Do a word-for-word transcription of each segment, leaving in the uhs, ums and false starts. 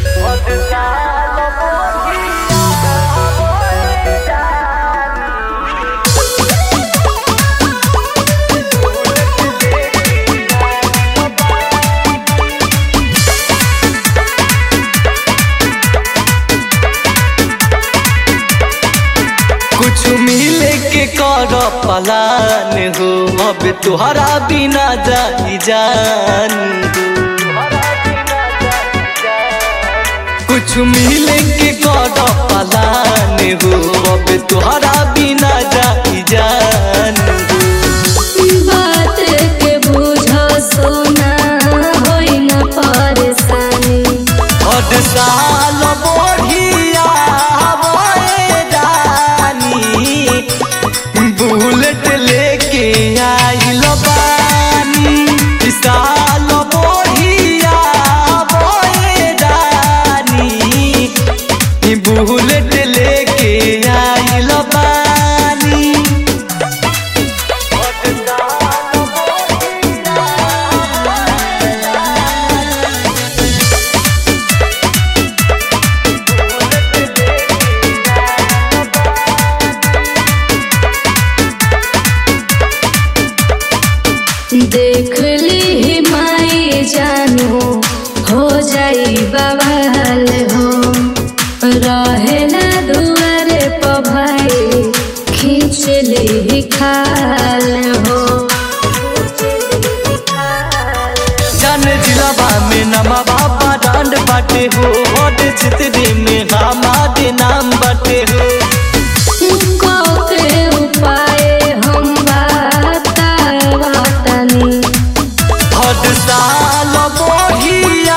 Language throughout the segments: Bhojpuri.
कुछ मिले के कर पलान हो, अब तुहरा बिना जाई जान। कुछ मिले के कर पलान हो, अब तुहरा बिना जाई जान। बात के बुझो सोना होई न परेशानी, हद साल बढ़िया बुलेट लेके आइल बानी, साल बढ़िया रानी बुलेट लेके आइल बानी। देख ली माई जानू हो जाई बवाल हो, रहे ना दुआरे प भाई खींच ली खाल हो। जान जिलाबा में नमा बाबा डांड बाटे हो, हद चितरी में हमारे नाम बाटे हो। साल बढ़िया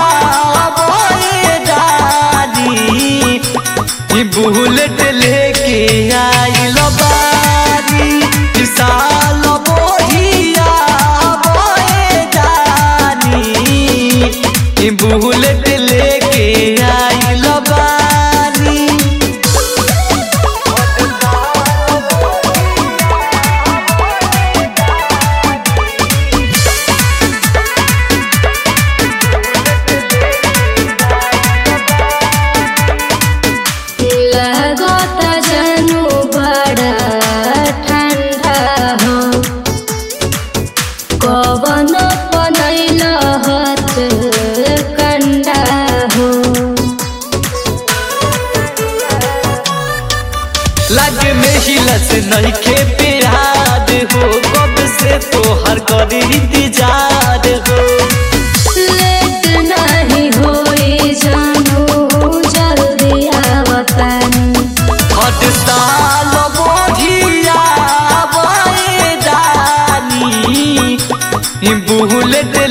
रानी बुलेट लेके आइल बानी, साल बढ़िया रानी बुलेट लेके आइल बानी। लगे में हिलस नहीं के प्यार हो, कब से तो हर कर इंतजार हो। लेट नहीं होई जानू जल्दी आवतानी, हद साल बढ़िया रानी बुलेट